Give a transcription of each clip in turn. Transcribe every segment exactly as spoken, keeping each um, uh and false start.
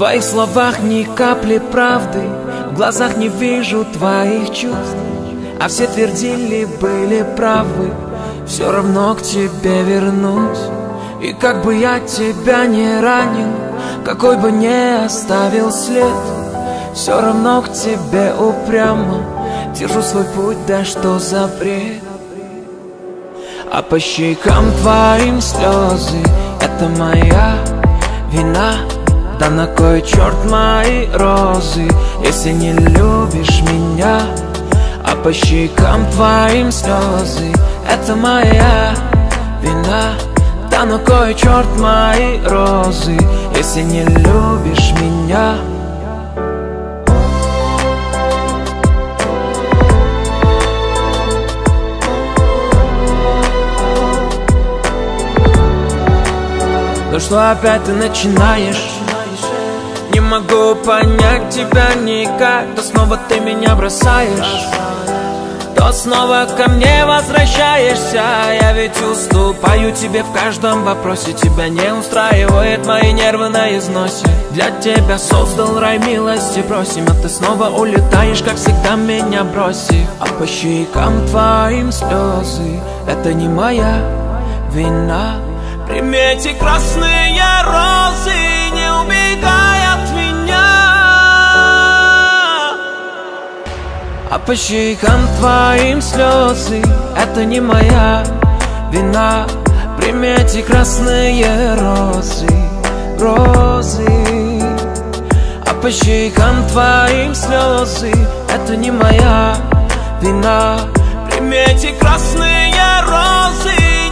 твоих словах ни капли правды, в глазах не вижу твоих чувств. А все твердили, были правы, все равно к тебе вернусь. И как бы я тебя не ранил, какой бы не оставил след, все равно к тебе упрямо держу свой путь, да что за бред. А по щекам твоим слезы, это моя вина. Да на кой черт мои розы, если не любишь меня? А по щекам твоим слезы, это моя вина. Да на кой черт мои розы, если не любишь меня? Ну что опять ты начинаешь? Не могу понять тебя никак. То снова ты меня бросаешь, то снова ко мне возвращаешься. Я ведь уступаю тебе в каждом вопросе. Тебя не устраивает мои нервы на износе. Для тебя создал рай, милости просим, а ты снова улетаешь, как всегда меня бросив. А по щекам твоим слезы, это не моя вина. Прими эти красные розы, не убегай от меня. А по щекам твоим слезы, это не моя вина. Прими эти красные розы, розы. А по щекам твоим слезы, это не моя вина. Прими эти красные розы,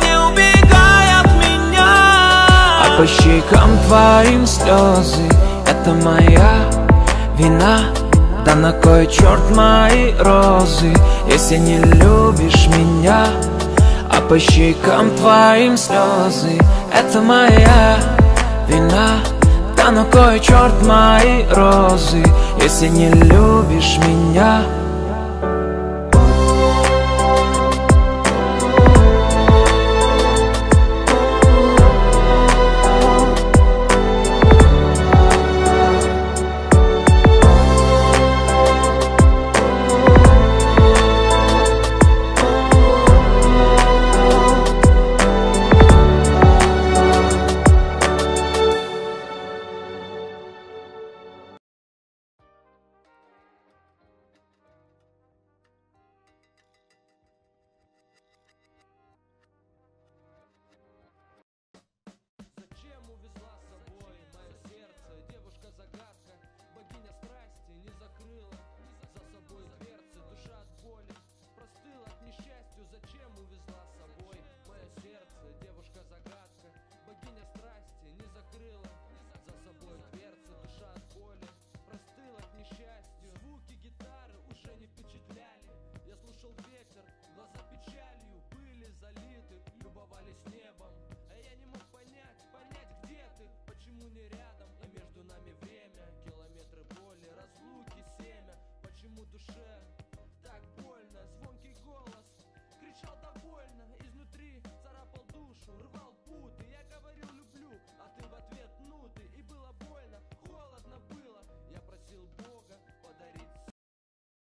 по щекам твоим слезы, это моя вина. Да на кой черт мои розы, если не любишь меня? А по щекам твоим слезы, это моя вина. Да на кой черт мои розы, если не любишь меня?